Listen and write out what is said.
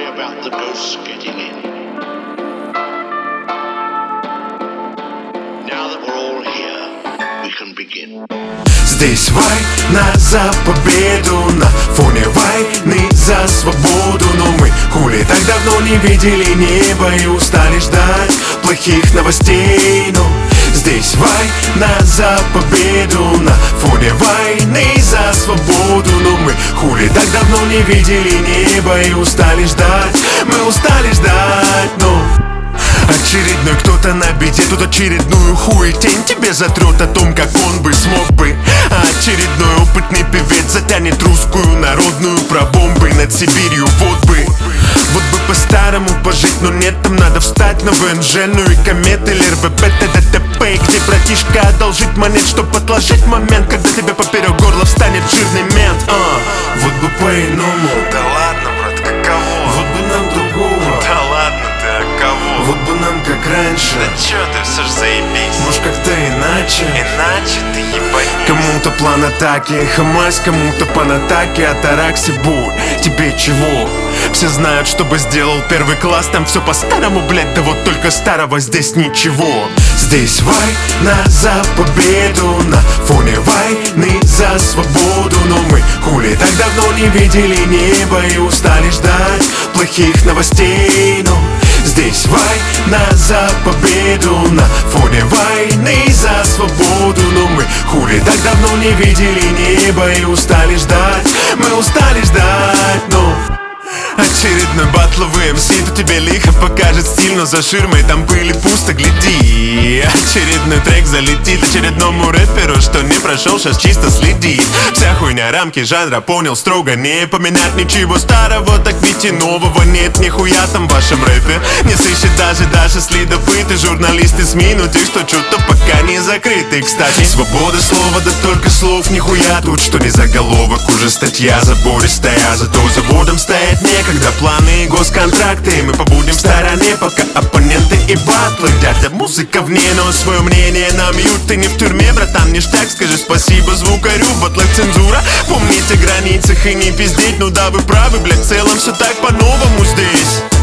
about the ghosts getting in. Now that we're all here, we can begin. Здесь война за победу, на фоне войны за свободу. Но мы хули так давно не видели небо и устали ждать плохих новостей. Но здесь война за победу, на фоне войны за свободу. Но мы хули так давно не видели небо и устали ждать. Мы устали ждать, но очередной кто-то на бите, тут очередную хуетень тебе затрет о том, как он бы смог бы. А очередной опытный певец затянет русскую народную про бомбы над Сибирью. Вот бы по-старому пожить, но нет, там надо встать на ВНЖ, ну и комет или РВП, ТДТП, где братишка одолжить монет, чтоб отложить момент, когда тебе поперек горла встанет жирный мент. Вот бы по-иному. Да ладно, брат, каково? Вот бы нам другого. Да ладно ты, а кого? Вот бы нам как раньше. Да чё ты, все ж заебись. Может как-то иначе. Иначе ты ебанись. Кому-то план атаки Хамас, кому-то панатаки Атаракси Буль. Тебе чего? Все знают, что бы сделал первый класс. Там все по-старому, блядь, да вот только старого здесь ничего. Здесь война за победу, на фоне войны за свободу. Но мы хули так давно не видели небо и устали ждать плохих новостей. Но здесь война за победу, на фоне войны за свободу. Но мы хули так давно не видели небо и устали ждать. Мы устали ждать, но очередной батловый МС, то тебе лихо покажет стиль, но за ширмой там пыли пусто, гляди. Очередной трек залетит очередному рэперу, что не прошел, сейчас чисто следит. Вся хуйня рамки жанра понял строго, не поменять ничего старого, так ведь и нового нет нихуя там в вашем рэпе. Не сыщет даже следопыты, журналисты СМИ, но те, что что-то пока не закрыты. Кстати, свобода слова, да только слов нихуя тут, что не заголовок, уже статья забористая. Зато заводом стоять некогда, планы и госконтракты. Мы побудем в стороне, пока оппоненты и батлы. Дядя, музыка вне, но свое мнение нам ют. Ты не в тюрьме, братан, ништяк, скажи спасибо звукарю. В батлах цензура, помните о границах и не пиздеть. Ну да, вы правы, блядь, в целом все так по-новому здесь.